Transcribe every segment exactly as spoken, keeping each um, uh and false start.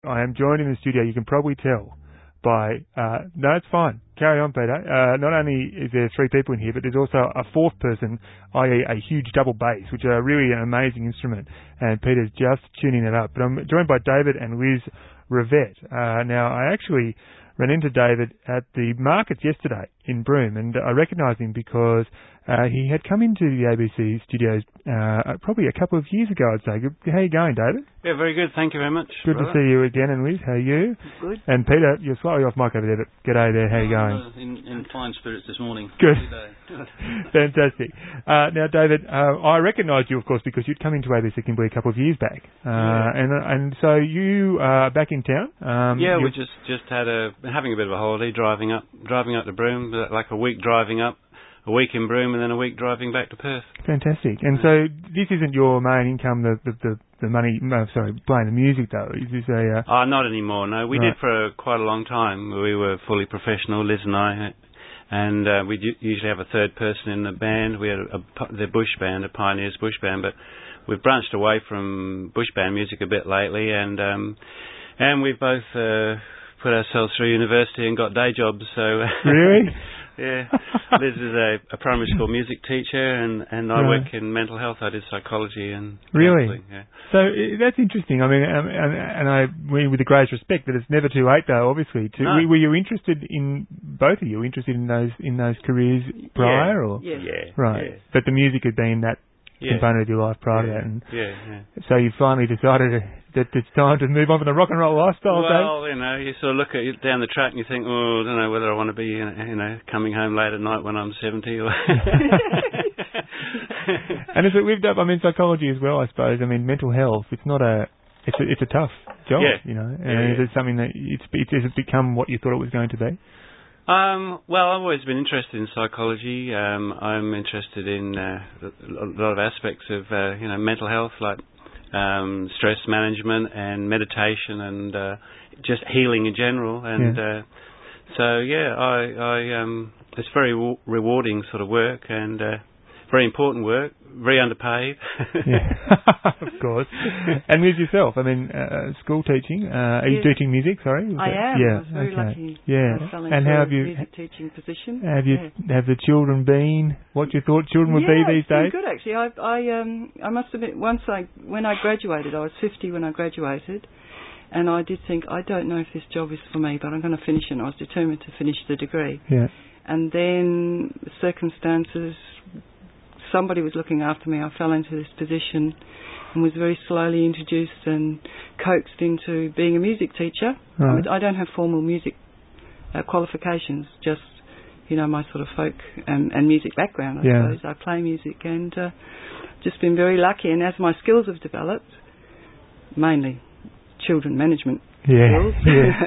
I am joined in the studio, you can probably tell, by, uh, no, it's fine. Carry on, Peter. Uh, not only is there three people in here, but there's also a fourth person, that is a huge double bass, which are really an amazing instrument. And Peter's just tuning it up. But I'm joined by David and Liz Rivette. Uh, now, I actually ran into David at the markets yesterday in Broome, and I recognised him because uh, he had come into the A B C studios uh, probably a couple of years ago, I'd say. Good. How are you going, David? Yeah, very good. Thank you very much. Good brother. To see you again. And Liz, how are you? Good. And Peter, you're slightly off mic over there, but g'day there. How are you going? Uh, in, in fine spirits this morning. Good. Fantastic. Uh, now, David, uh, I recognised you, of course, because you'd come into A B C Kimberley a couple of years back. Uh, yeah. And and so you are back in town? Um, yeah, we just, just had a, having a bit of a holiday, driving up, driving up to Broome, like a week driving up, a week in Broome, and then a week driving back to Perth. Fantastic. And so this isn't your main income, the the, the, the money, no, sorry, playing the music though. Is this a... Uh... Oh, not anymore, no. We right. did for a, quite a long time. We were fully professional, Liz and I, and uh, we usually have a third person in the band. We had a, a, the bush band, a Pioneers bush band, but we've branched away from bush band music a bit lately, and um, and we've both uh, put ourselves through university and got day jobs, so... Really? Yeah, Liz is a, a primary school music teacher, and, and I right. work in mental health. I did psychology and really. counselling. Yeah. So uh, that's interesting. I mean, um, and, and I mean, with the greatest respect, that it's never too late, though. Obviously, to, no. were you interested in both of you interested in those in those careers prior, yeah. or yeah, yeah, right? Yeah. But the music had been that yeah. component of your life prior yeah. to that, and yeah, yeah. so you finally decided to, that it's time to move on from the rock and roll lifestyle. Well, Dave? you know, you sort of look at it down the track and you think, oh, I don't know whether I want to be, you know, coming home late at night when I'm seventy. Or and has it lived up? I mean, psychology as well, I suppose. I mean, mental health. It's not a, it's a, it's a tough job, yeah. you know. And yeah, is yeah. it something that it's, it has it become what you thought it was going to be? Um, well, I've always been interested in psychology. Um, I'm interested in uh, a lot of aspects of, uh, you know, mental health, like um, stress management and meditation and uh, just healing in general. And yeah. uh, so, yeah, I, I um, it's very w- rewarding sort of work and uh, very important work, very underpaid. Yeah, of course. And with yourself, I mean, uh, school teaching. Uh, are yes. you teaching music? Sorry. I that? am. Yeah. I was very okay. lucky. Yeah. I fell into and how have a you? music teaching position. Have you? Yeah. Have the children been what you thought children would yeah, be these it's been days? Good actually. I, I, um, I must admit, once I, when I graduated, I was fifty when I graduated, and I did think, I don't know if this job is for me, but I'm going to finish it. And I was determined to finish the degree. Yeah. And then circumstances. Somebody was looking after me. I fell into this position and was very slowly introduced and coaxed into being a music teacher. Right. I, mean, I don't have formal music uh, qualifications, just, you know, my sort of folk and, and music background, I yeah. suppose. I play music and uh, just been very lucky. And as my skills have developed, mainly children management yeah. skills,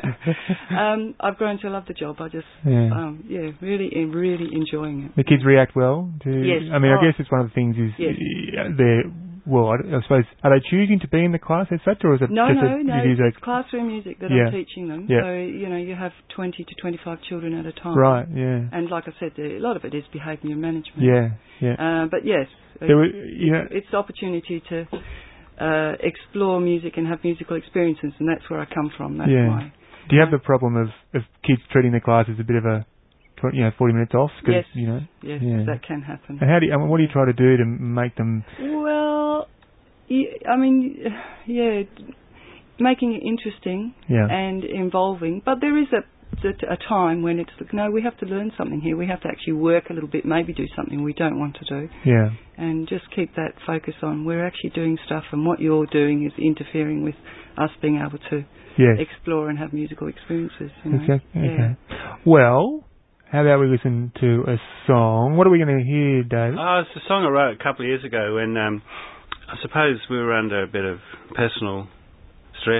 yeah. um, I've grown to love the job. I just, yeah, um, yeah really, really enjoying it. The kids react well to... Yes. I mean, oh. I guess it's one of the things is yes. they're... Well, I, I suppose, are they choosing to be in the class as such, or is it no, just no, a, no, it is it's a, classroom music that yeah. I'm teaching them. Yeah. So, you know, you have twenty to twenty-five children at a time. Right, yeah. And like I said, a lot of it is behaviour management. Yeah, yeah. Uh, but yes, there were, you know, it's the opportunity to uh, explore music and have musical experiences, and that's where I come from. That's yeah. why. Do you have the problem of, of kids treating the class as a bit of a, you know, forty minutes off? Yes, you know, yes, yeah. that can happen. And how do you, I mean, what do you try to do to make them... Well, I mean, yeah, making it interesting yeah. and involving. But there is a, a, a time when it's like, no, we have to learn something here. We have to actually work a little bit, maybe do something we don't want to do. Yeah. And just keep that focus on, we're actually doing stuff, and what you're doing is interfering with us being able to yes. explore and have musical experiences. You know? Exactly. Yeah. Okay. Well, how about we listen to a song? What are we going to hear, David? Oh, it's a song I wrote a couple of years ago when... Um, I suppose we were under a bit of personal stress.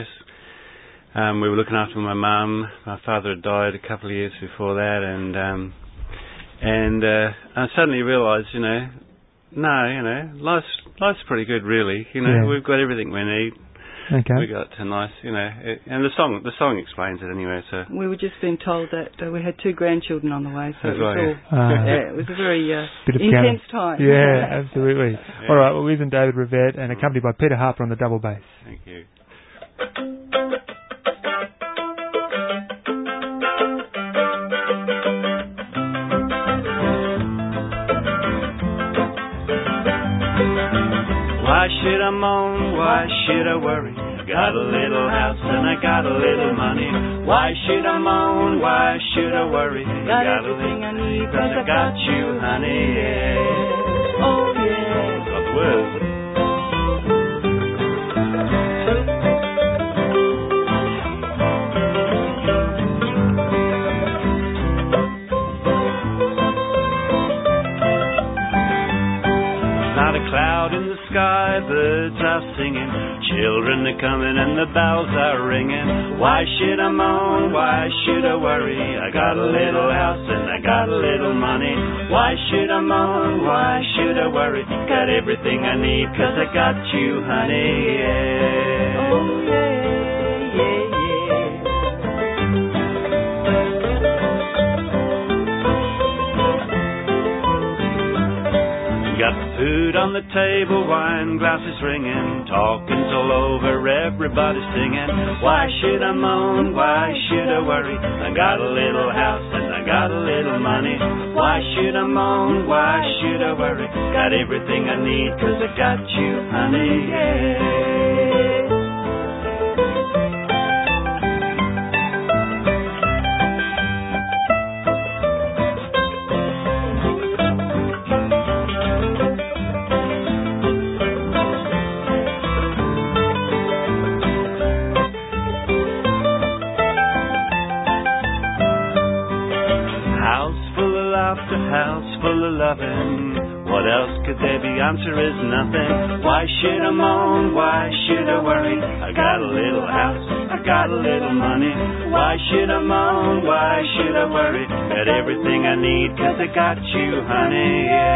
Um, we were looking after my mum. My father had died a couple of years before that, and um, and uh, I suddenly realised, you know, no, you know, life's life's pretty good, really. You know, yeah. we've got everything we need. Okay. We got a nice, you know, it, and the song the song explains it anyway. So we were just being told that uh, we had two grandchildren on the way, so That's it was right, all yeah. Uh, yeah, it was a very uh, bit of intense count. time. Yeah, absolutely. Yeah. All right, well, Liz and David Rivette, and accompanied by Peter Harper on the double bass. Thank you. Why should I moan? Why should I worry? I got a little house and I got a little money. Why should I moan? Why should I worry? I Got got a everything little I need cause I got you, honey, yeah. Oh yeah. Got the words. Not a cloud in the sky, birds are singing, children are coming and the bells are ringing. Why should I moan? Why should I worry? I got a little house and I got a little money. Why should I moan? Why should I worry? Got everything I need cause I got you, honey, yeah. Oh yeah, yeah, yeah. Got food on the table, wine glasses ringing, talking's all over, everybody's singing. Why should I moan? Why should I worry? I got a little house and I got a little money. Why should I moan? Why should I worry? Got everything I need cause I got you, honey, yeah. House full of loving. What else could there be? Answer is nothing. Why should I moan? Why should I worry? I got a little house, I got a little money. Why should I moan? Why should I worry? Got everything I need cause I got you, honey,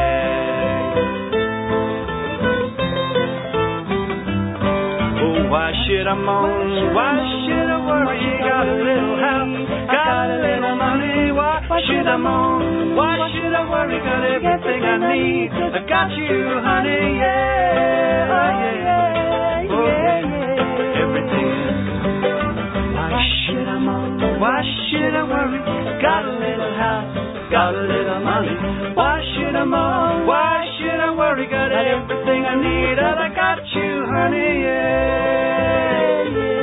yeah. Oh, why should I moan? Why should I worry? Got a little house, got a little money. Why should I moan? Why should I worry? Got everything I need. I got you, honey, yeah. Oh, yeah. Oh, yeah. Everything. Why should I moan? Why should I worry? Got a little house, got a little money. Why should I moan? Why should I worry? Got everything I need. And I got you, honey, yeah, yeah.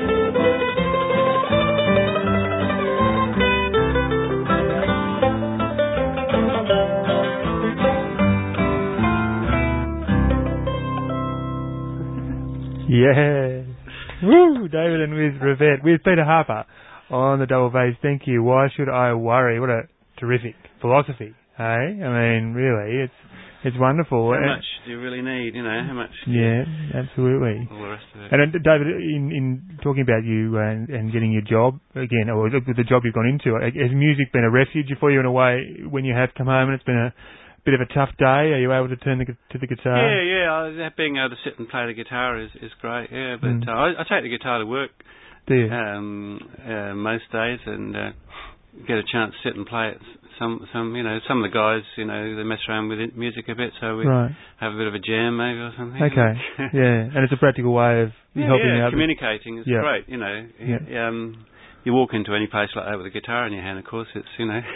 Yes. Woo! David and with Rivette, with Peter Harper on the double bass. Thank you. Why should I worry? What a terrific philosophy, hey? I mean, really, it's it's wonderful. How and much do you really need, you know? How much? Yeah, absolutely. All the rest of it. And uh, David, in, in talking about you and, and getting your job again, or the, the job you've gone into, has music been a refuge for you in a way when you have come home and it's been a bit of a tough day? Are you able to turn the, to the guitar? Yeah, yeah. Being able to sit and play the guitar is, is great. Yeah, but mm. uh, I, I take the guitar to work. Do you? Um, uh, most days, and uh, get a chance to sit and play it. Some, some, you know, some of the guys, you know, they mess around with it, music a bit, so we right. have a bit of a jam maybe or something. Okay. Yeah, and it's a practical way of yeah, helping yeah, out. Communicating is yeah. great. You know, yeah. um, you walk into any place like that with a guitar in your hand. Of course, it's you know.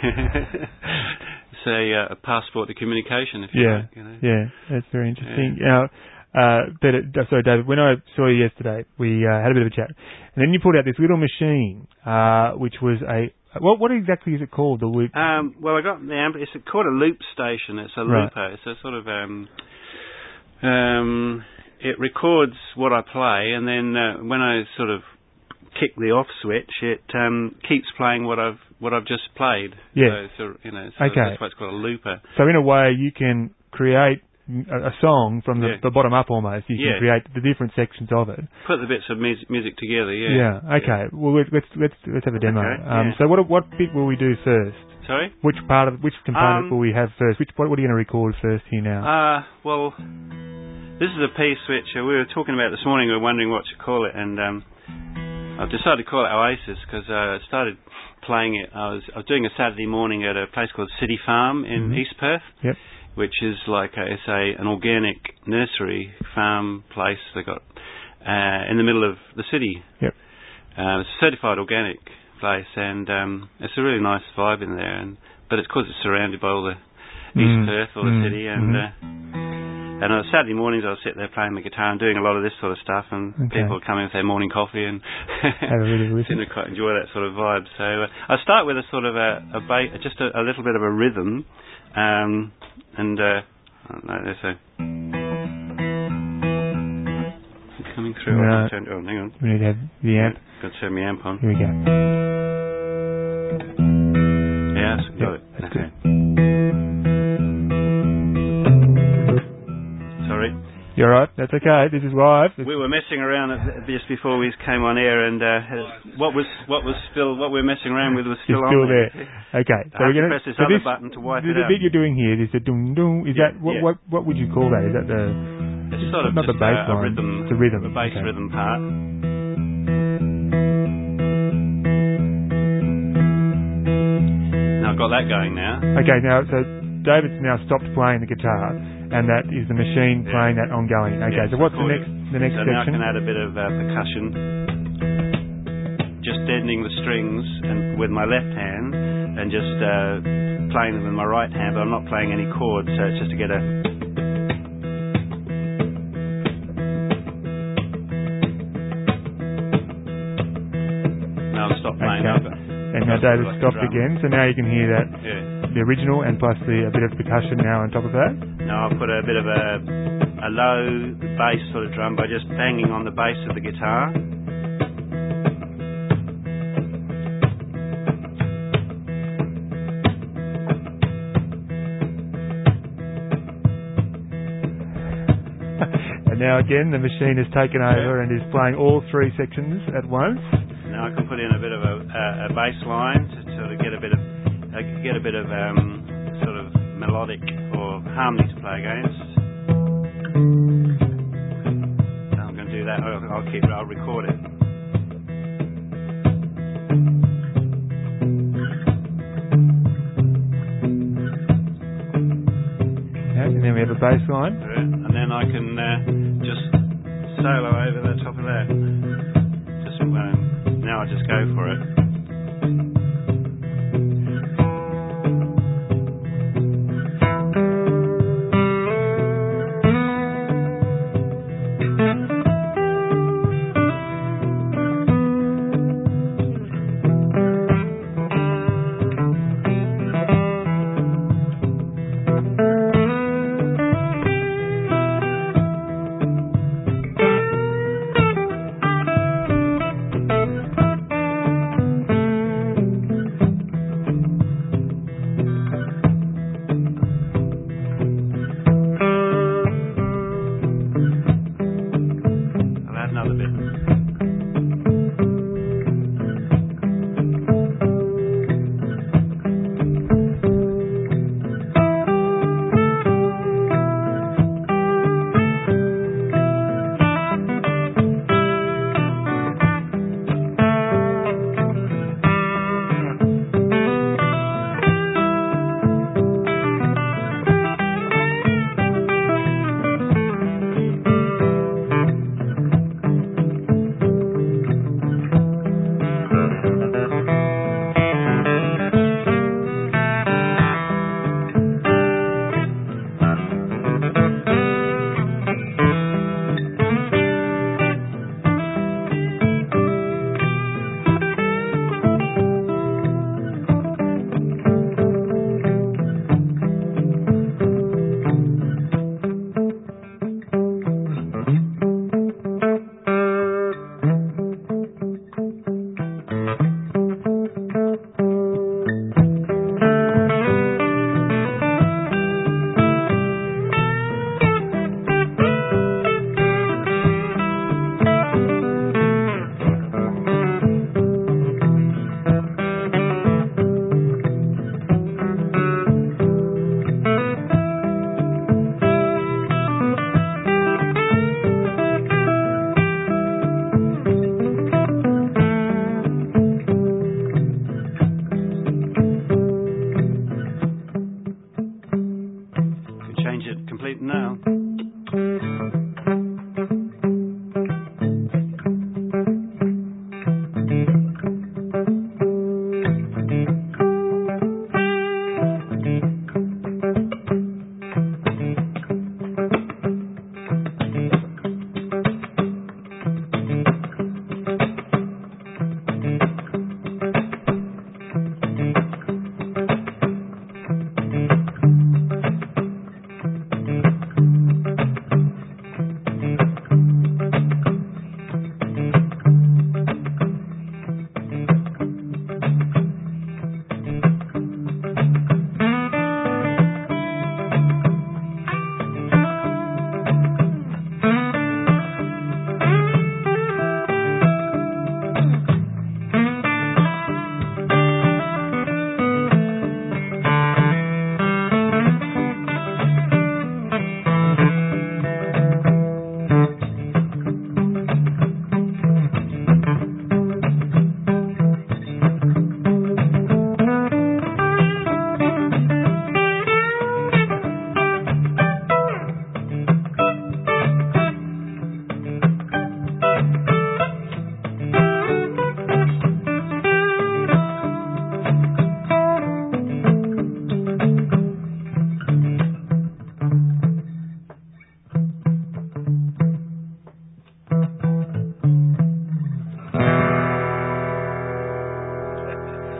It's a, uh, a passport to communication, if you yeah, like. You know? Yeah, that's very interesting. Yeah. Now, uh, but it, sorry, David, when I saw you yesterday, we uh, had a bit of a chat, and then you pulled out this little machine, uh, which was a what? What exactly is it called? The loop? Um, well, I got the amp. It's called a loop station. It's a right. looper. It's a sort of um, um, it records what I play, and then uh, when I sort of kick the off switch, it um, keeps playing what I've what I've just played. Yeah. So, so you know, so okay. that's why it's called a looper. So in a way, you can create a, a song from the, yeah. the bottom up almost. You yeah. can create the different sections of it. Put the bits of music, music together. Yeah. Yeah. Okay. Yeah. Well, let's let's let's have a demo. Okay. Um, yeah. So what what bit will we do first? Sorry. Which part of which component um, will we have first? Which what, what are you going to record first here now? Uh well, this is a piece which uh, we were talking about this morning. We were wondering what to call it, and um, I've decided to call it Oasis because uh, I started playing it. I was I was doing a Saturday morning at a place called City Farm in mm-hmm. East Perth, yep. which is like a, it's a an organic nursery farm place they got uh, in the middle of the city. Yep. Uh, it's a certified organic place, and um, it's a really nice vibe in there. And but it's because it's surrounded by all the East mm. Perth, all the mm. city, and mm-hmm. uh, And on Saturday mornings I'll sit there playing the guitar and doing a lot of this sort of stuff, and Okay. people come in with their morning coffee and Have a really listen. seem to quite enjoy that sort of vibe. So uh, I start with a sort of a, a ba- just a, a little bit of a rhythm, um, and uh, I don't know, there's a coming through. No. I can turn, oh, hang on. We need to have the amp. Got to turn my amp on. Here we go. Yes, got it. That's Okay. Sorry. You're right. That's okay. This is live. It's We were messing around at, just before we came on air, and uh, what was what was still what we were messing around with was still, it's still on there. Okay. I have to press this so other this, button to wipe the, it the out. bit you're doing here is the dum dum. Is Yeah, that what, yeah. what what would you call that? Is that the It's sort of not just the bass a, a line? rhythm, It's a rhythm. a bass Okay. rhythm part. Now I've got that going now. Okay. Now, so David's now stopped playing the guitar, and that is the machine Yeah. playing that ongoing. Okay. Yeah, so it's what's the recorded. next the next So now I section? can add a bit of uh, percussion, just deadening the strings and with my left hand, and just uh, playing them with my right hand. But I'm not playing any chords, so it's just to get a. Now I've stopped playing. Okay. I've got- And now I've got David like a stopped drum. again, so now you can hear that Yeah. the original and plus the a bit of percussion now on top of that. Now I'll put a bit of a, a low bass sort of drum by just banging on the bass of the guitar. And now again, the machine has taken over and is playing all three sections at once. Now I can put in a bit of a, a, a bass line to sort of get a bit of uh, get a bit of um, sort of melodic or harmony to play against. So I'm going to do that. I'll, I'll keep. I'll record it. Yeah, and then we have a bass line. And then I can uh, just solo over the top of that. Just um, now I just go for it.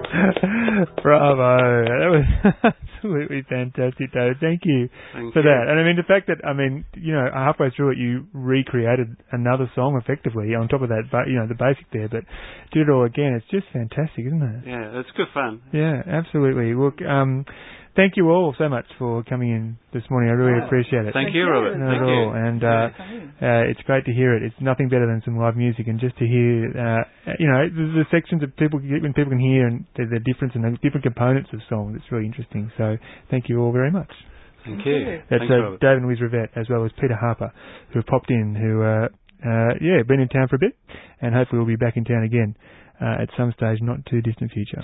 Bravo. That was absolutely fantastic, David. Thank you Thank for you. that. And I mean, the fact that, I mean, you know, halfway through it, you recreated another song effectively on top of that, but, you know, the basic there, but did it all again. It's just fantastic, isn't it? Yeah, it's good fun. Yeah, absolutely. Look, um, thank you all so much for coming in this morning. I really oh, appreciate it. Thank, thank you, Robert. Not Thank at you. all. And uh, uh, it's great to hear it. It's nothing better than some live music, and just to hear, uh, you know, the, the sections that people when people can hear and the, the difference and the different components of songs. It's really interesting. So thank you all very much. Thank you. That's Thanks, uh, David and Liz Rivette, as well as Peter Harper, who have popped in, who, uh, uh, yeah, been in town for a bit, and hopefully will be back in town again uh, at some stage, not too distant future.